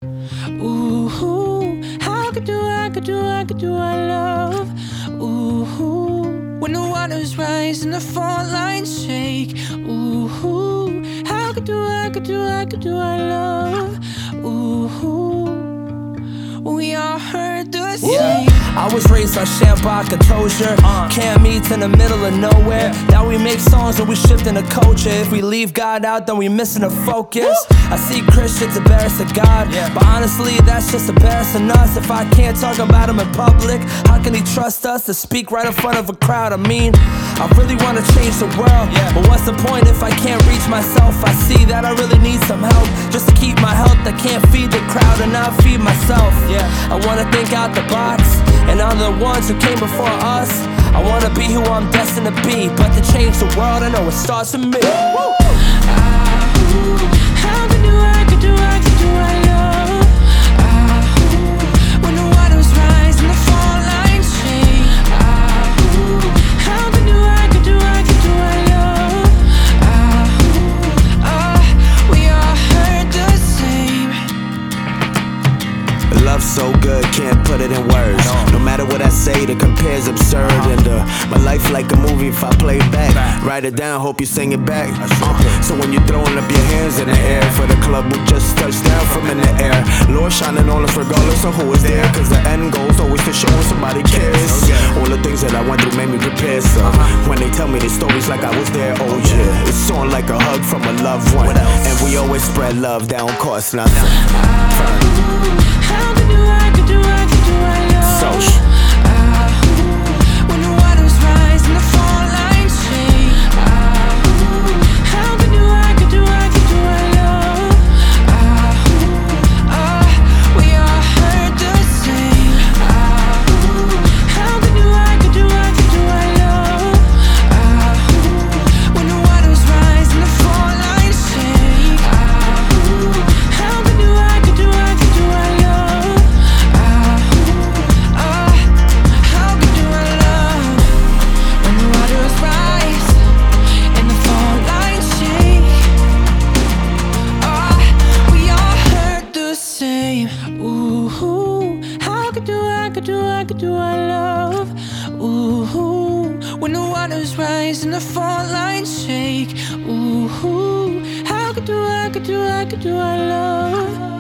Ooh, how could I love? Ooh, when the waters rise and the fault lines shake. Ooh, how could I love? Ooh, we all heard the same. I was raised on Shambach and Tozier. Can't meet in the middle of nowhere. Now we make songs and we shifting the culture. If we leave God out, then we missing the focus. I see Christians embarrassed of God, but honestly, that's just embarrassing us. If I can't talk about him in public, how can he trust us to speak right in front of a crowd? I mean, I really want to change the world, but what's the point if I can't reach myself? I see that I really need some help just to keep my health. I can't feed the crowd and not feed myself. I want to think out the box, and all the ones who came before us. I wanna be who I'm destined to be, but to change the world, I know it starts with me. How could I love? When the waters rise and the fault lines shake. How could I love? We all heard the same. Love's so good, can't put it in words. No matter what I say, the compare's absurd. And my life like a movie if I play back. Write it down, hope you sing it back. So when you're throwing up your hands in the air for the club who just touched down from in the air, Lord shining on us regardless of who is there. Cause the end goal's always to show when somebody cares. All the things that I went through made me prepare. So when they tell me the stories like I was there, oh yeah, it's on like a hug from a loved one. And we always spread love, that don't cost nothing. How could I love? When the waters rise and the fault lines shake. How could I love? We all heard the same. How could I love? When the waters rise and the fault lines shake. How could I love? Ooh, how could I love? Ooh, when the waters rise and the fault lines shake. Ooh, how could I love?